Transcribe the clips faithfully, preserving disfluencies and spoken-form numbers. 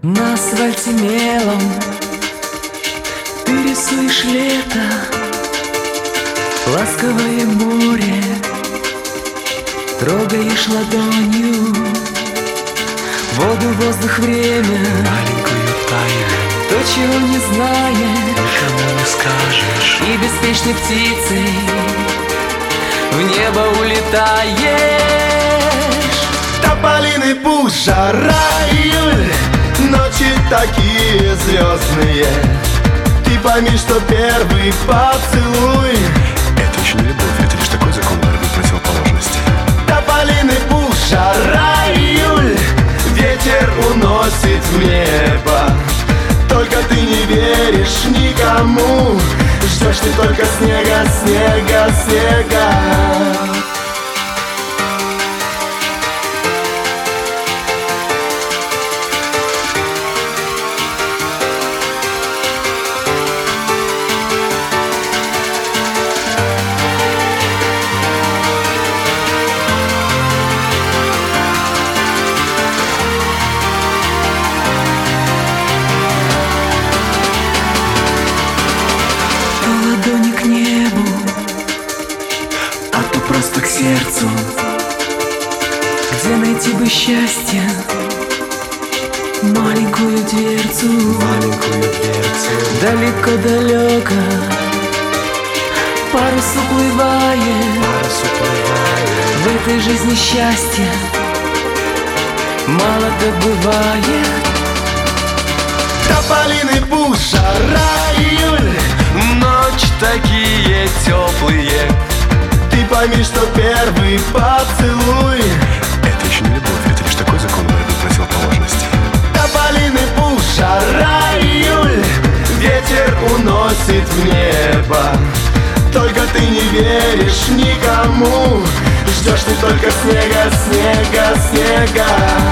На асфальте мелом ты рисуешь лето, ласковое море, трогаешь ладонью воду, воздух, время, маленькую тайну, то, чего не знаешь, никому не скажешь. И беспечной птицей в небо улетаешь. Тополиный пух, жара, июль, ночи такие звездные. Ты пойми, что первый поцелуй — это еще не любовь, это лишь такой закон борьбы противоположностей. тополиный пух, жара, июль, ветер уносит в небо. Только ты не веришь никому, ждешь ты только снега, снега, снега. Ладони к небу, а то просто к сердцу. Где найти бы счастье, маленькую дверцу, Маленькую дверцу, далеко-далеко парус уплывает. парус уплывает. В этой жизни счастья мало добывает. Тополиный пух, жара, июль, Ночи такие теплые. ты пойми, что первый поцелуй — это еще не любовь, это лишь такой закон борьбы противоположностей. тополиный пух, жара, июль, ветер уносит в небо. Только ты не веришь никому, ждешь ты только снега, снега, снега.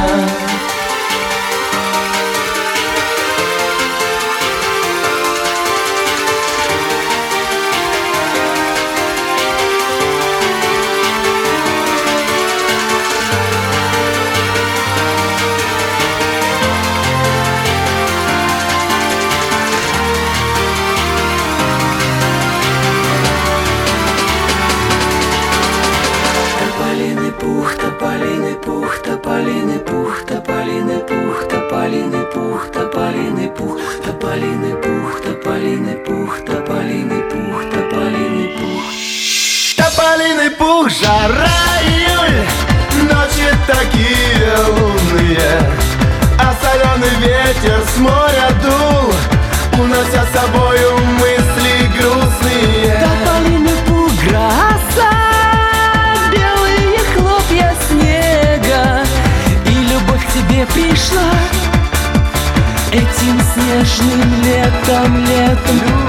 Тополиный пух, тополиный пух, тополиный пух, тополиный пух, тополиный пух, тополиный пух, тополиный пух, тополиный пух, тополиный пух, тополиный пух. Тополиный пух, жара, июль, ночи такие лунные, а соленый ветер с моря дул, унося с собою мысли грустные. Тополиный пух, гроза, белые хлопья снега, и любовь к тебе пришла этим снежным летом, летом.